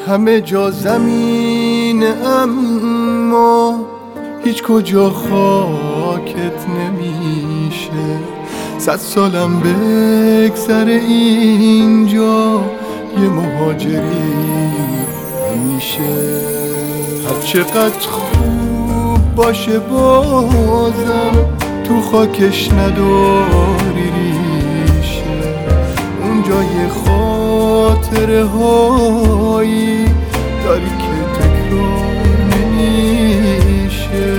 همه جا زمین اما هیچ کجا خاکت نمیشه. 100 سالم بگذره اینجا یه مهاجری همیشه. هر چقدر خوب باشه بازم تو خاکش نداری ریشه. اونجا یه خاطره هایی داری که تکرار نمیشه.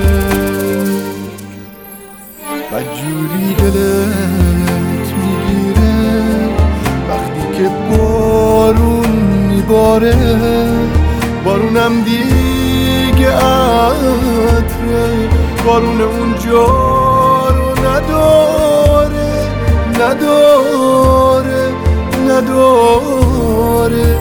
بدجوری دلت میگیره وقتی که بارون میباره. بارونم دیگه عطره، بارون اونجا رو نداره نداره نداره.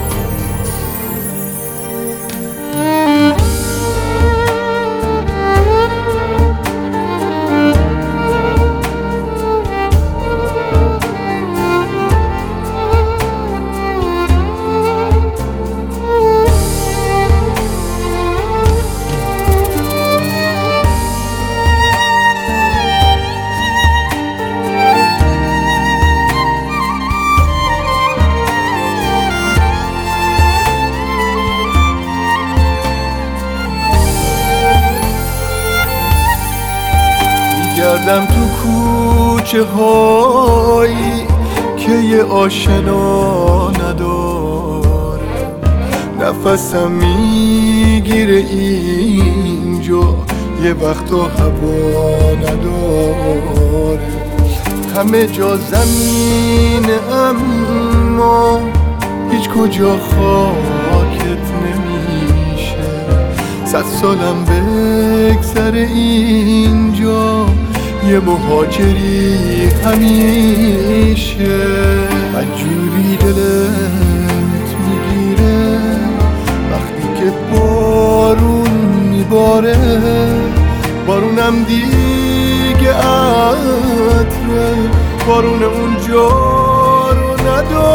گردم تو کوچه هایی که یه آشنا نداره. نفسم میگیره اینجا یه وقتا هوا نداره. همه جا زمین اما هیچ کجا خاکت نمیشه. 100 سالم بگذره اینجا یه مهاجری همیشه. بدجوری دلت میگیره وقتی که بارون میباره. بارونم دیگه عطره، بارون اونجا رو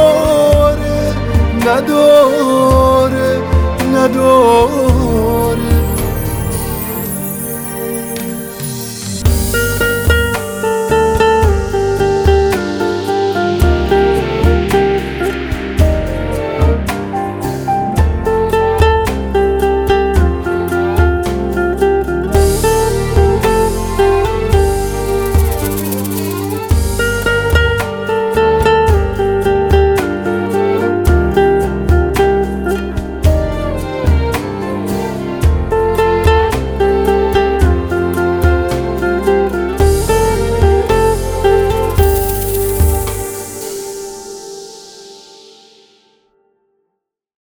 نداره نداره نداره.